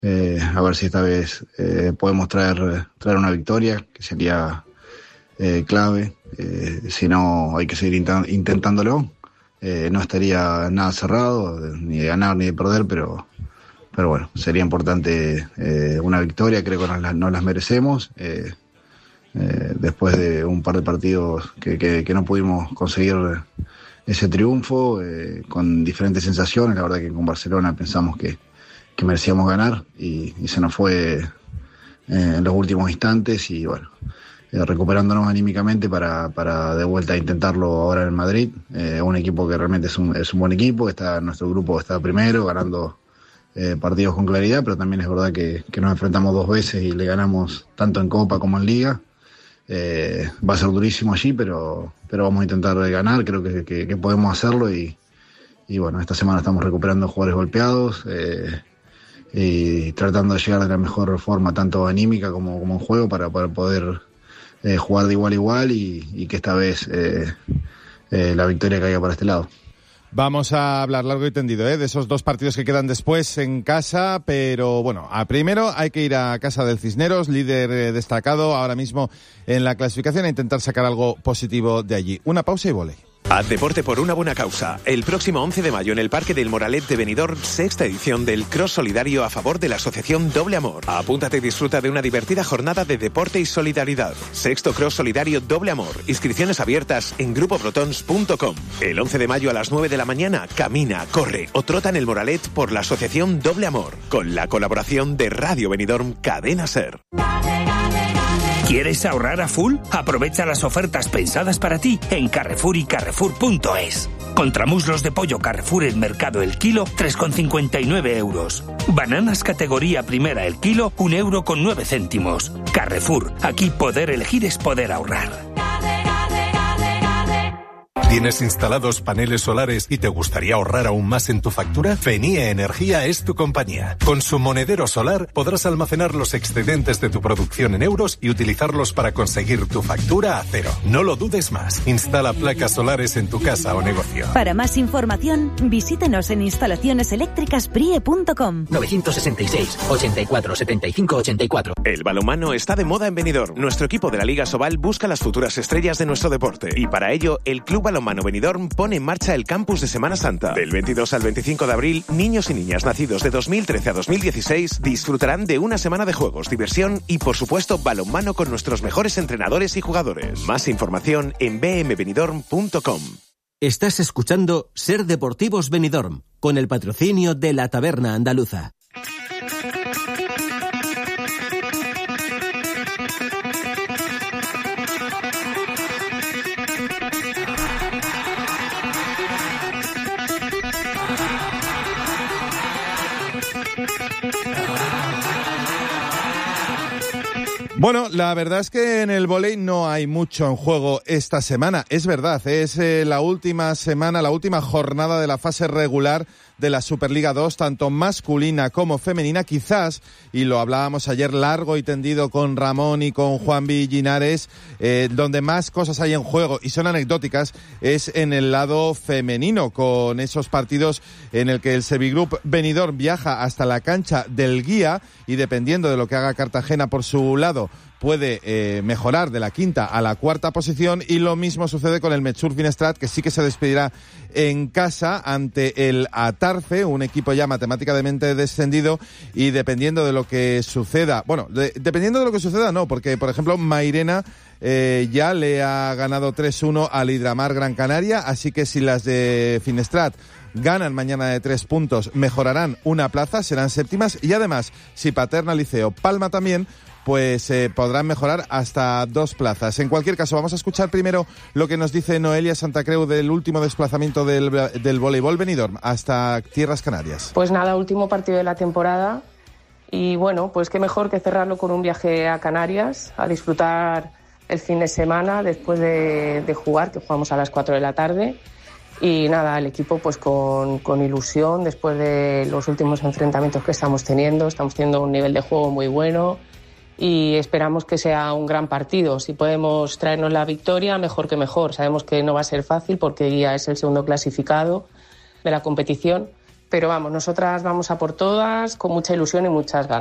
A ver si esta vez podemos traer una victoria, que sería clave. Si no, hay que seguir intentándolo. No estaría nada cerrado, ni de ganar ni de perder, pero bueno, sería importante una victoria. Creo que nos las merecemos. Después de un par de partidos que no pudimos conseguir ese triunfo, con diferentes sensaciones. La verdad que con Barcelona pensamos que merecíamos ganar y se nos fue en los últimos instantes, y bueno, recuperándonos anímicamente para de vuelta intentarlo ahora en Madrid. Un equipo que realmente es un buen equipo, nuestro grupo está primero, ganando partidos con claridad, pero también es verdad que nos enfrentamos 2 veces y le ganamos tanto en Copa como en Liga. Va a ser durísimo allí, pero vamos a intentar ganar. Creo que podemos hacerlo, y bueno, esta semana estamos recuperando jugadores golpeados y tratando de llegar de la mejor forma, tanto anímica como en juego, para poder jugar de igual a igual y que esta vez la victoria caiga para este lado. Vamos a hablar largo y tendido de esos 2 partidos que quedan después en casa, pero bueno, primero hay que ir a casa del Cisneros, líder destacado ahora mismo en la clasificación, a intentar sacar algo positivo de allí. Una pausa y volei. Haz deporte por una buena causa. El próximo 11 de mayo en el Parque del Moralet de Benidorm, 6ª edición del Cross Solidario a favor de la asociación Doble Amor. Apúntate y disfruta de una divertida jornada de deporte y solidaridad. 6º Cross Solidario Doble Amor. Inscripciones abiertas en grupoprotons.com. El 11 de mayo a las 9 de la mañana, camina, corre o trota en el Moralet por la asociación Doble Amor, con la colaboración de Radio Benidorm Cadena Ser. ¿Quieres ahorrar a full? Aprovecha las ofertas pensadas para ti en Carrefour y Carrefour.es. Contramuslos de pollo Carrefour el mercado el kilo, 3,59 euros. Bananas categoría primera el kilo, 1,09 euros. Carrefour, aquí poder elegir es poder ahorrar. ¿Tienes instalados paneles solares y te gustaría ahorrar aún más en tu factura? Fenie Energía es tu compañía. Con su monedero solar podrás almacenar los excedentes de tu producción en euros y utilizarlos para conseguir tu factura a cero. No lo dudes más. Instala placas solares en tu casa o negocio. Para más información, visítenos en instalacioneseléctricasprie.com. 966 84 75 84. El balonmano está de moda en Benidorm. Nuestro equipo de la Liga Sobal busca las futuras estrellas de nuestro deporte, y para ello el Club Balonmano Benidorm pone en marcha el campus de Semana Santa. Del 22 al 25 de abril, niños y niñas nacidos de 2013 a 2016 disfrutarán de una semana de juegos, diversión y, por supuesto, balonmano con nuestros mejores entrenadores y jugadores. Más información en bmbenidorm.com. Estás escuchando Ser Deportivos Benidorm, con el patrocinio de la Taberna Andaluza. Bueno, la verdad es que en el vóley no hay mucho en juego esta semana. Es verdad, es la última semana, la última jornada de la fase regular de la Superliga 2, tanto masculina como femenina. Quizás, y lo hablábamos ayer largo y tendido con Ramón y con Juan Villinares, donde más cosas hay en juego y son anecdóticas es en el lado femenino, con esos partidos en el que el Sevigroup Benidorm viaja hasta la cancha del Guía y, dependiendo de lo que haga Cartagena por su lado, puede mejorar de la 5ª a la 4ª posición, y lo mismo sucede con el Metxur Finestrat, que sí que se despedirá en casa ante el Atarfe, un equipo ya matemáticamente descendido, y dependiendo de lo que suceda, dependiendo de lo que suceda no, porque por ejemplo Mairena ya le ha ganado 3-1 al Hidramar Gran Canaria, así que si las de Finestrat ganan mañana de 3 puntos, mejorarán una plaza, serán séptimas, y además si Paterna, Liceo, Palma también, pues podrán mejorar hasta 2 plazas. En cualquier caso, vamos a escuchar primero lo que nos dice Noelia Santacreu del último desplazamiento del voleibol Benidorm hasta Tierras Canarias. Pues nada, último partido de la temporada, y bueno, pues qué mejor que cerrarlo con un viaje a Canarias, a disfrutar el fin de semana después de jugar, que jugamos a las 4 de la tarde. Y nada, el equipo pues con ilusión después de los últimos enfrentamientos que estamos teniendo un nivel de juego muy bueno, y esperamos que sea un gran partido. Si podemos traernos la victoria, mejor que mejor. Sabemos que no va a ser fácil porque ya es el segundo clasificado de la competición, pero vamos, nosotras vamos a por todas con mucha ilusión y muchas ganas.